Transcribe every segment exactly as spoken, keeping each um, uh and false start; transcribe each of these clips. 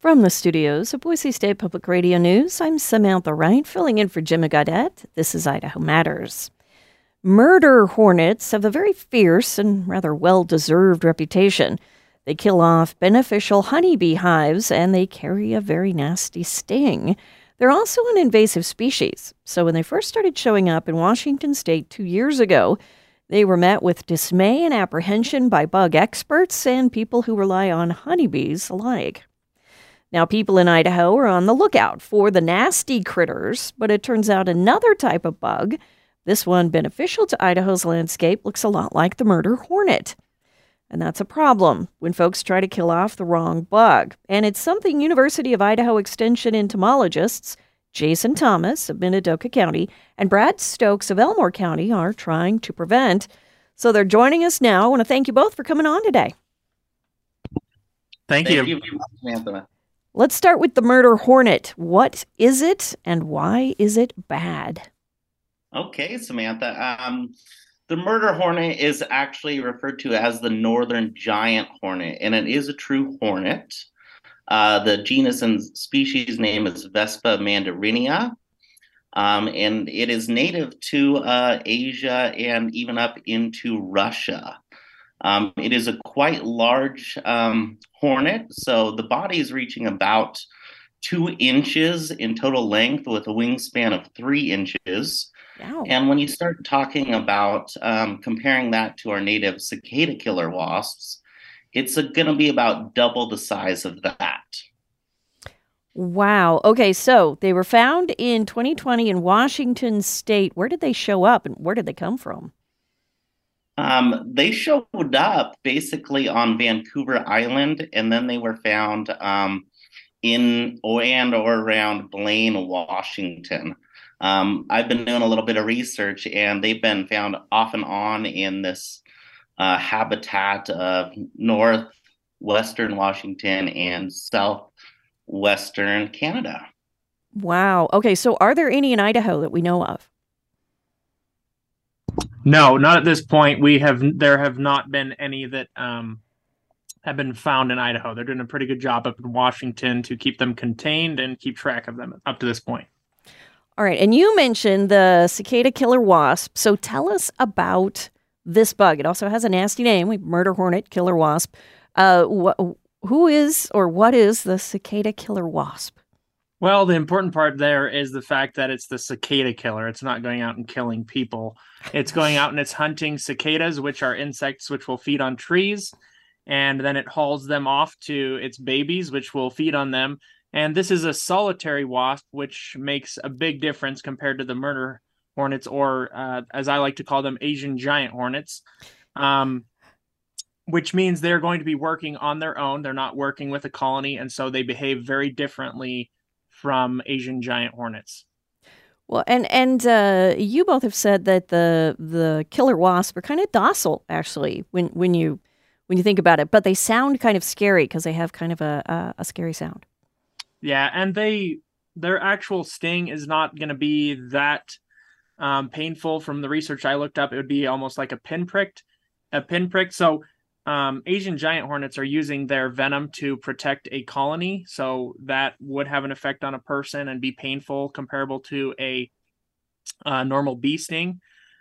From the studios of Boise State Public Radio News, I'm Samantha Wright, filling in for Jim Gaudette. This is Idaho Matters. Murder hornets have a very fierce and rather well-deserved reputation. They kill off beneficial honeybee hives, and they carry a very nasty sting. They're also an invasive species, so when they first started showing up in Washington State two years ago, they were met with dismay and apprehension by bug experts and people who rely on honeybees alike. Now, people in Idaho are on the lookout for the nasty critters, but it turns out another type of bug, this one beneficial to Idaho's landscape, looks a lot like the murder hornet. And that's a problem when folks try to kill off the wrong bug. And it's something University of Idaho Extension entomologists Jason Thomas of Minidoka County and Brad Stokes of Elmore County are trying to prevent. So they're joining us now. I want to thank you both for coming on today. Thank, thank you. you, Samantha. Let's start with the murder hornet. What is it, and why is it bad? Okay, Samantha. Um, the murder hornet is actually referred to as the northern giant hornet, and it is a true hornet. Uh, the genus and species name is Vespa mandarinia, um, and it is native to uh, Asia and even up into Russia. Um, it is a quite large um, hornet, so the body is reaching about two inches in total length with a wingspan of three inches. Wow. And when you start talking about um, comparing that to our native cicada killer wasps, it's going to be about double the size of that. Wow. Okay, so they were found in twenty twenty in Washington State. Where did they show up, and where did they come from? Um, they showed up basically on Vancouver Island, and then they were found um, in and or around Blaine, Washington. Um, I've been doing a little bit of research, and they've been found off and on in this uh, habitat of northwestern Washington and southwestern Canada. Wow. Okay, so are there any in Idaho that we know of? No, not at this point. We have there have not been any that um, have been found in Idaho. They're doing a pretty good job up in Washington to keep them contained and keep track of them up to this point. All right, and you mentioned the cicada killer wasp. So tell us about this bug. It also has a nasty name, like murder hornet killer wasp. Uh, wh- who is or what is the cicada killer wasp? Well, the important part there is the fact that it's the cicada killer. It's not going out and killing people. It's going out and it's hunting cicadas, which are insects which will feed on trees, and then it hauls them off to its babies, which will feed on them. And this is a solitary wasp, which makes a big difference compared to the murder hornets, or uh, as I like to call them, Asian giant hornets, um, which means they're going to be working on their own. They're not working with a colony, and so they behave very differently from Asian giant hornets. Well, and and uh, you both have said that the the killer wasps are kind of docile, actually, when when you when you think about it. But they sound kind of scary because they have kind of a, a a scary sound. Yeah, and they their actual sting is not going to be that um, painful. From the research I looked up, it would be almost like a pinprick, a pinprick. So um, Asian giant hornets are using their venom to protect a colony, so that would have an effect on a person and be painful, comparable to a uh, normal bee sting.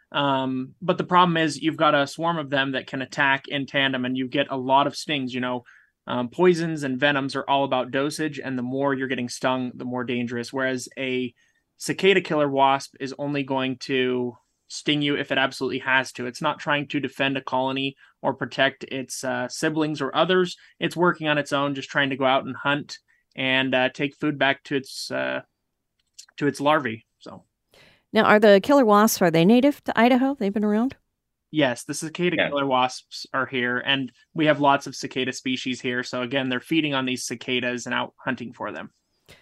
Um, but the problem is you've got a swarm of them that can attack in tandem, and you get a lot of stings. You know, um, poisons and venoms are all about dosage, and the more you're getting stung, the more dangerous. Whereas a cicada killer wasp is only going to sting you if it absolutely has to. It's not trying to defend a colony or protect its uh, siblings or others. It's working on its own, just trying to go out and hunt and uh, take food back to its uh, to its larvae. So, now, are the killer wasps, are they native to Idaho? They've been around? Yes, the cicada yeah. killer wasps are here, and we have lots of cicada species here. So again, they're feeding on these cicadas and out hunting for them.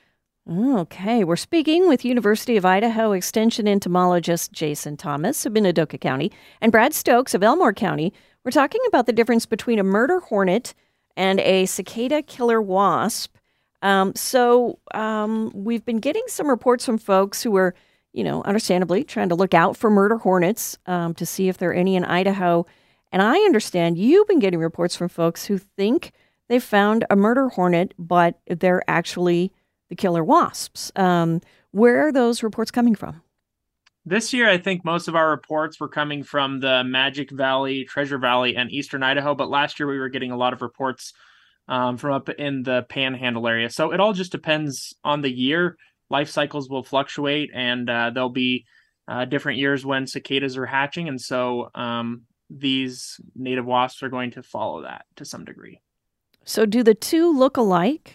Okay, we're speaking with University of Idaho Extension entomologist Jason Thomas of Minidoka County and Brad Stokes of Elmore County. We're talking about the difference between a murder hornet and a cicada killer wasp. Um, so um, we've been getting some reports from folks who are, you know, understandably trying to look out for murder hornets um, to see if there are any in Idaho. And I understand you've been getting reports from folks who think they found a murder hornet, but they're actually the killer wasps. Um, where are those reports coming from? This year, I think most of our reports were coming from the Magic Valley, Treasure Valley, and Eastern Idaho. But last year, we were getting a lot of reports um, from up in the Panhandle area. So it all just depends on the year. Life cycles will fluctuate, and uh, there'll be uh, different years when cicadas are hatching. And so um, these native wasps are going to follow that to some degree. So do the two look alike?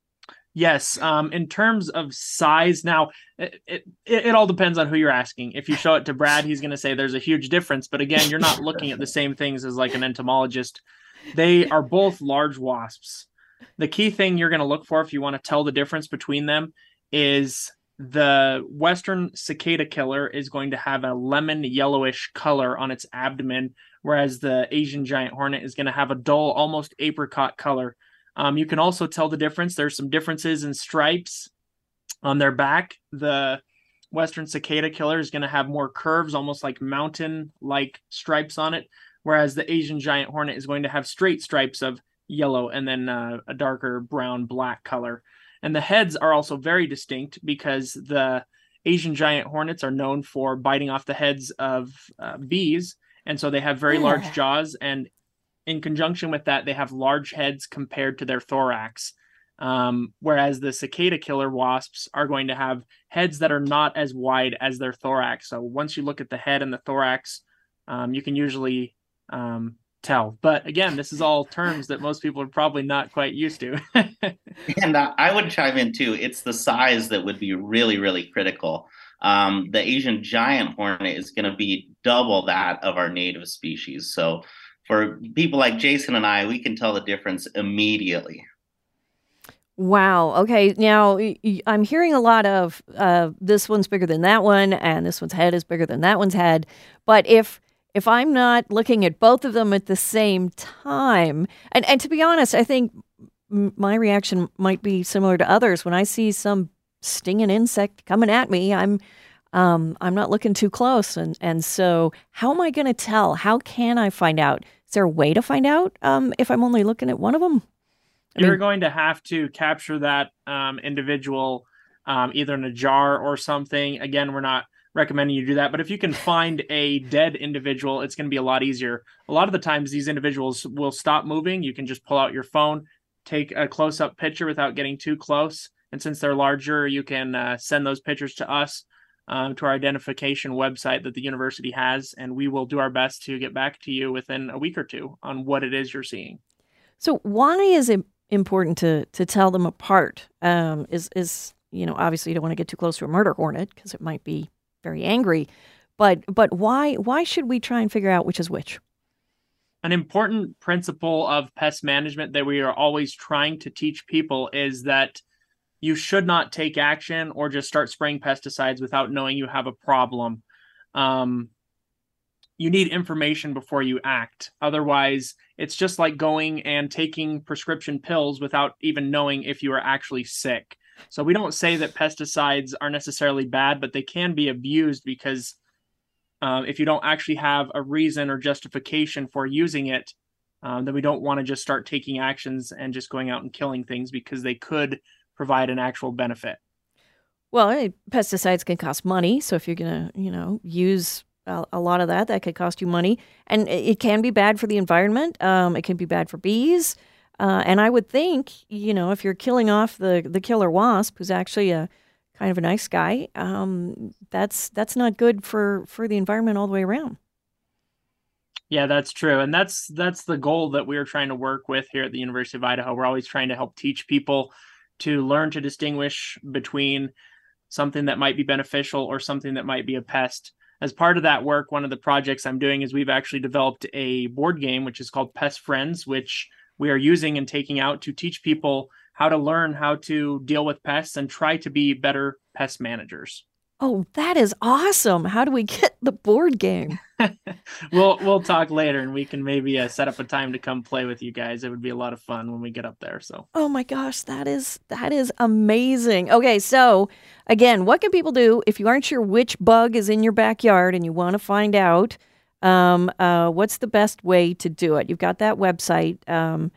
Yes, um, in terms of size, now it, it it all depends on who you're asking. If you show it to Brad, he's going to say there's a huge difference. But again, you're not looking at the same things as like an entomologist. They are both large wasps. The key thing you're going to look for if you want to tell the difference between them is the Western cicada killer is going to have a lemon yellowish color on its abdomen, whereas the Asian giant hornet is going to have a dull, almost apricot color. Um, you can also tell the difference. There's some differences in stripes on their back. The Western cicada killer is going to have more curves, almost like mountain-like stripes on it, whereas the Asian giant hornet is going to have straight stripes of yellow and then uh, a darker brown-black color. And the heads are also very distinct because the Asian giant hornets are known for biting off the heads of uh, bees, and so they have very Yeah. large jaws, and in conjunction with that, they have large heads compared to their thorax. Um, whereas the cicada killer wasps are going to have heads that are not as wide as their thorax. So once you look at the head and the thorax, um, you can usually um, tell. But again, this is all terms that most people are probably not quite used to. And uh, I would chime in too. It's the size that would be really, really critical. Um, the Asian giant hornet is going to be double that of our native species. So for people like Jason and I, we can tell the difference immediately. Wow. Okay. Now y- y- I'm hearing a lot of uh, this one's bigger than that one, and this one's head is bigger than that one's head. But if if I'm not looking at both of them at the same time, and, and to be honest, I think m- my reaction might be similar to others. When I see some stinging insect coming at me, I'm um, I'm not looking too close, and and so how am I going to tell? How can I find out? Is there a way to find out um, if I'm only looking at one of them? I You're mean- going to have to capture that um, individual um, either in a jar or something. Again, we're not recommending you do that, but if you can find a dead individual, it's going to be a lot easier. A lot of the times these individuals will stop moving. You can just pull out your phone, take a close-up picture without getting too close. And since they're larger, you can uh, send those pictures to us, um, to our identification website that the university has, and we will do our best to get back to you within a week or two on what it is you're seeing. So why is it important to to tell them apart? Um, is is you know, obviously you don't want to get too close to a murder hornet because it might be very angry, but but why why should we try and figure out which is which? An important principle of pest management that we are always trying to teach people is that you should not take action or just start spraying pesticides without knowing you have a problem. Um, you need information before you act. Otherwise, it's just like going and taking prescription pills without even knowing if you are actually sick. So we don't say that pesticides are necessarily bad, but they can be abused because uh, if you don't actually have a reason or justification for using it, um, then we don't want to just start taking actions and just going out and killing things because they could provide an actual benefit. Well, eh, pesticides can cost money, so if you're gonna, you know, use a, a lot of that, that could cost you money, and it, it can be bad for the environment. Um, it can be bad for bees, uh, and I would think, you know, if you're killing off the the killer wasp, who's actually a kind of a nice guy, um, that's that's not good for for the environment all the way around. Yeah, that's true. And that's that's the goal that we're trying to work with here at the University of Idaho. We're always trying to help teach people to learn to distinguish between something that might be beneficial or something that might be a pest. As part of that work, one of the projects I'm doing is we've actually developed a board game, which is called Pest Friends, which we are using and taking out to teach people how to learn how to deal with pests and try to be better pest managers. Oh, that is awesome! How do we get the board game? we'll we'll talk later, and we can maybe uh, set up a time to come play with you guys. It would be a lot of fun when we get up there. So, oh my gosh, that is that is amazing. Okay, so again, what can people do if you aren't sure which bug is in your backyard and you want to find out? Um, uh, what's the best way to do it? You've got that website. Um,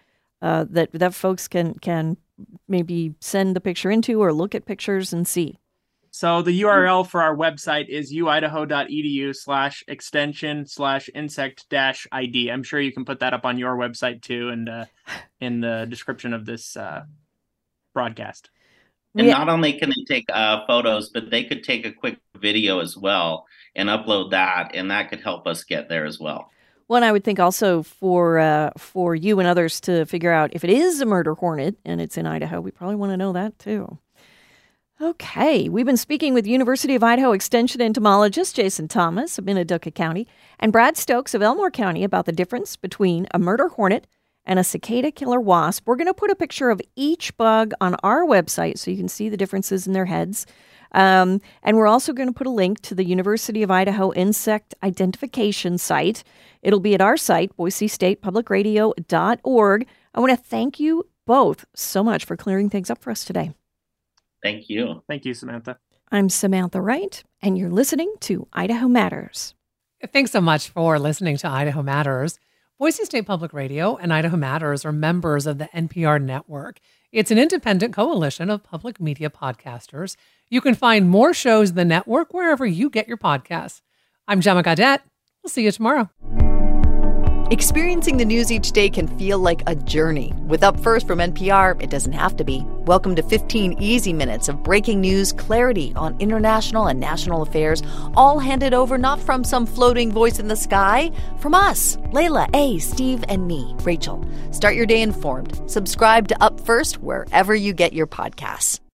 uh, that that folks can can maybe send the picture into or look at pictures and see? So the U R L for our website is uidaho.edu slash extension slash insect dash ID. I'm sure you can put that up on your website too, and uh, in the description of this uh, broadcast. And not only can they take uh, photos, but they could take a quick video as well and upload that, and that could help us get there as well. Well, and I would think also for uh, for you and others to figure out if it is a murder hornet and it's in Idaho, we probably want to know that too. Okay, we've been speaking with University of Idaho Extension entomologist Jason Thomas of Minidoka County and Brad Stokes of Elmore County about the difference between a murder hornet and a cicada killer wasp. We're going to put a picture of each bug on our website so you can see the differences in their heads. Um, and we're also going to put a link to the University of Idaho Insect Identification site. It'll be at our site, boise state public radio dot org. I want to thank you both so much for clearing things up for us today. Thank you. Thank you, Samantha. I'm Samantha Wright, and you're listening to Idaho Matters. Thanks so much for listening to Idaho Matters. Boise State Public Radio and Idaho Matters are members of the N P R network. It's an independent coalition of public media podcasters. You can find more shows in the network wherever you get your podcasts. I'm Gemma Gaudette. We'll see you tomorrow. Experiencing the news each day can feel like a journey. With Up First from N P R, it doesn't have to be. Welcome to fifteen easy minutes of breaking news, clarity on international and national affairs, all handed over not from some floating voice in the sky, from us, Layla, A, Steve, and me, Rachel. Start your day informed. Subscribe to Up First wherever you get your podcasts.